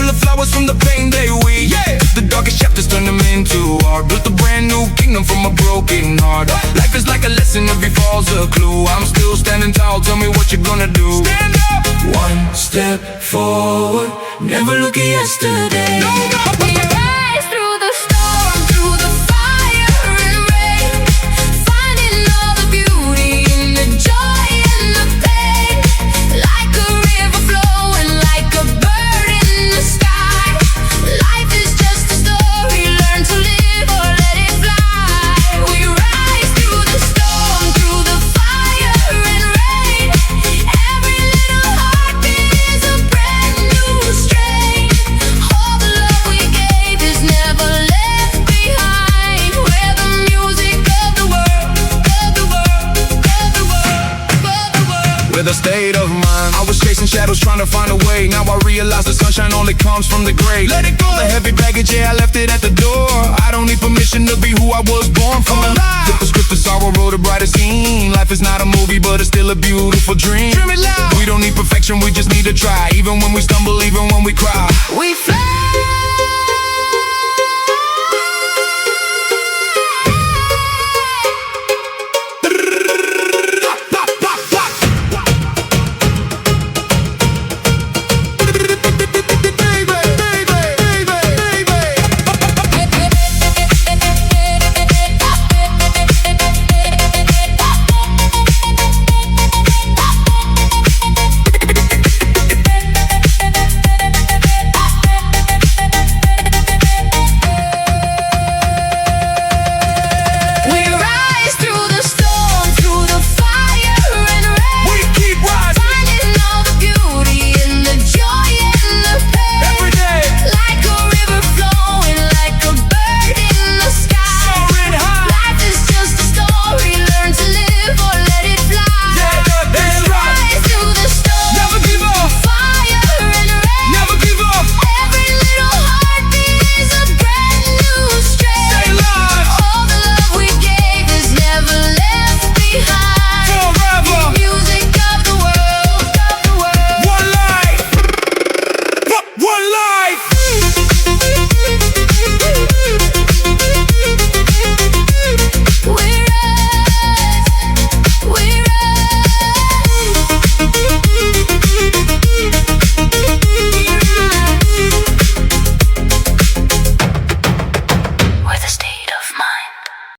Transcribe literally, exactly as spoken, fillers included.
the flowers from the pain they weave. Yeah. The darkest chapters turn them into art. Built a brand new kingdom from a broken heart. Life is like a lesson, every fall's a clue. I'm still standing tall, tell me what you're gonna do. Stand up! One step forward, never look at yesterday. No, no. We rise through the storm, through the fire and rain, finding all the beauty in the joy and the pain. Like a river flowing, like a bird in the sky. Life is just a story, learn to live or let it fly. We rise through the storm, through the fire and rain. Every little heartbeat is a brand new strain. All the love we gave is never left behind. We're the music of the world, of the world, of the world, of the world. With a state of mind, I was chasing shadows trying to find a way. Now I realize the sunshine only comes from the gray. Let it go. The heavy baggage, yeah, I left it at the door. I don't need permission to be who I was born from. Flip the script, the sorrow wrote a brighter scene. Life is not a movie, but it's still a beautiful dream. Dream it loud. We don't need perfection, we just need to try. Even when we stumble, even when we cry, We